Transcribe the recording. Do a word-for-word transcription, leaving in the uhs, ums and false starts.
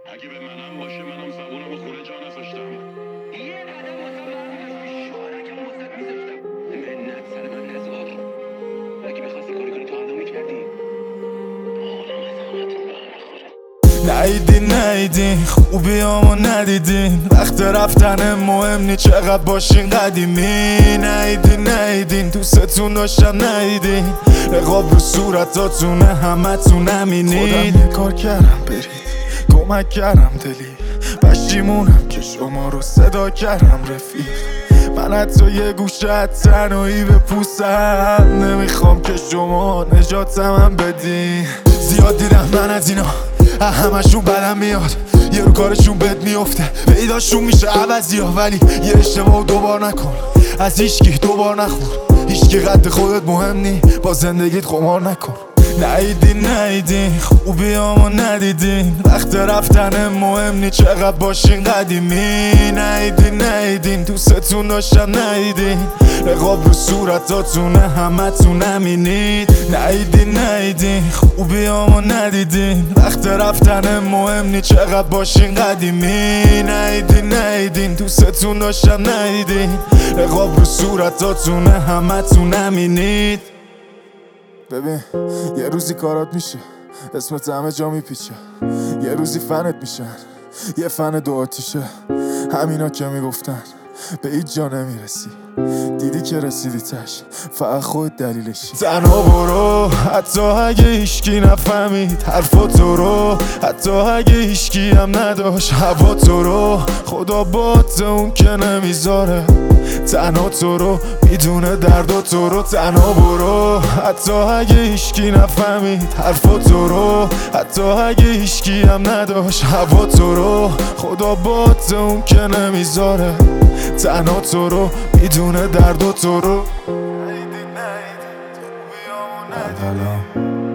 اگه به منم باشه منم زبونم و خونه جا نذاشتم. یه قدم واسه برمی‌داشت شارکم واسه میذاشتم. منت سر من نذار. اگه میخواستی کاری کنی تو الان میکردی. خودم از همتون برمیخوره. نیدین نیدین خوبیامو ندیدین، وقت رفتن مهم نی چقدر باشین قدیمی. نیدین نیدین دوستتون داشتم نیدین، نقاب رو صورتاتونه همتون همینید. خودم یه کار کردم برید کمک کردم دلی، پشیمونم که شما رو صدا کردم رفیق. من حتی یه گوشه تنهایی به پوستم، نمیخوام که شما نجاتم هم بدین. زیاد دیدم من از اینا همشون بدم میاد، یه رو کارشون بد میفته پیداشون میشه عوضی ها، ولی یه اشتباه دوبار نکن، از هیچکی دوبار نخور، هیچکی قد خودت مهم نی، با زندگیت قمار نکن. نیدین نیدین خوبیامو ندیدین، وقت رفتن مهم نی چقدر باشین قدیمی. نیدین نیدین دوستتون داشتم نیدین، نقاب رو صورتاتونه همتون همینید. نیدین نیدین خوبیامو ندیدین، وقت رفتن مهم نی چقدر باشین قدیمی. نیدین نیدین دوستتون داشتم نیدین، نقاب رو صورتاتونه همتون همینید. ببین یه روزی کارات میشه، اسمت همه جا میپیچه، یه روزی فنت میشن، یه فن دو آتیشه. همینا که میگفتن به هیچ جا نمیرسی، دیدی که رسیدی تش، فقط خود دلیلشی. تنها برو حتی اگه هیچکی نفهمید حرفا تو رو، حتی اگه هیچکی هم نداشت هوا تو رو. خدا بات اون که نمیذاره تنها تو رو، میدونه درد و تو رو. تنها برو حتی اگه هیچکی نفهمید حرفا تو رو، حتی اگه هیچکی هم نداشت هوا تو رو. خدا بات اون که نمیذاره تنها تو رو، میدونه درد و تو رو.